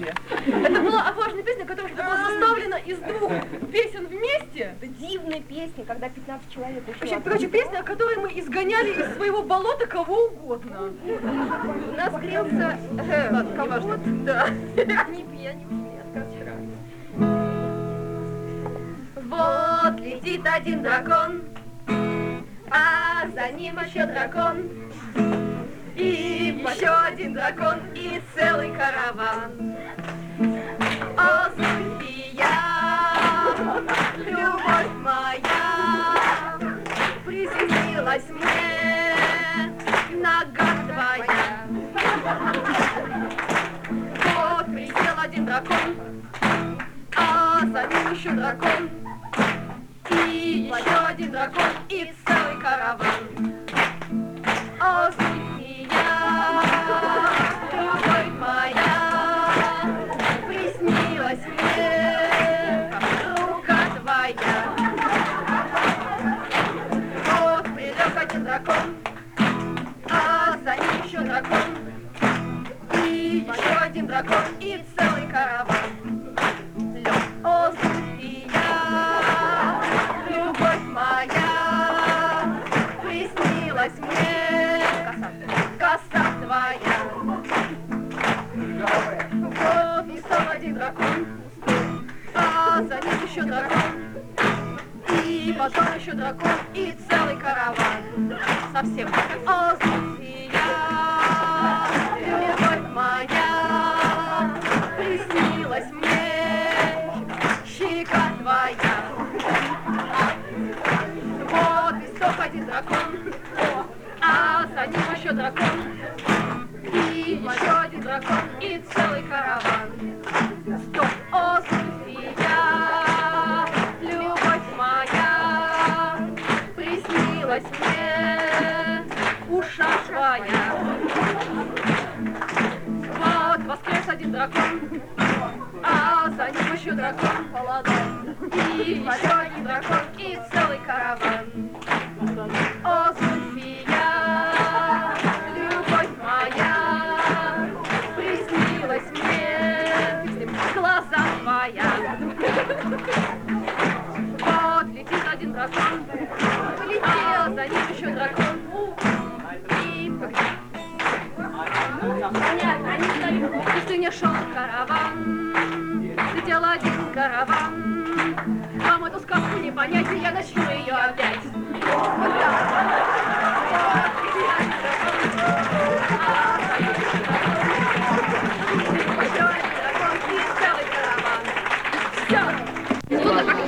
песни. Это была отважная песня, которая была составлена из двух песен вместе. Это дивная песня, когда 15 человек ушло. Вообще, короче, песня, о которой мы изгоняли из своего болота кого угодно. У нас грелся Ладно, да. не пьяни от костра. Вот летит один дракон, а за ним еще дракон. И еще один дракон, и целый караван. О, Зульфия, любовь моя, приснилась мне нога твоя. Вот присел один дракон, а за ним еще дракон. И еще один дракон, и целый караван. О, Зульфия, любовь моя, приснилась мне рука твоя. Вот прилег один дракон, а за ним еще дракон. И еще один дракон, и целый караван. Лег, о, Зульфия, любовь моя, приснилась мне коса твоя. Вот и стал один дракон, а за ним еще дракон. И потом еще дракон, и целый караван. Совсем. О, Зульфия, любовь моя, приснилась мне щека твоя. Вот и стоп один дракон, а за ним еще дракон. И еще один дракон, и целый караван. Стоп, о, Зульфия, любовь моя, приснилась мне уша твоя. Вот воскрес один дракон, а за ним еще дракон молодой. И еще один дракон, и целый караван. О, Зульфия, любовь моя, приснилась мне глаза твоя. Вот летит один дракон, а за ним еще дракон. И в пустыне шел караван, летел один караван. Вам эту сказку не понять, и я начну ее опять.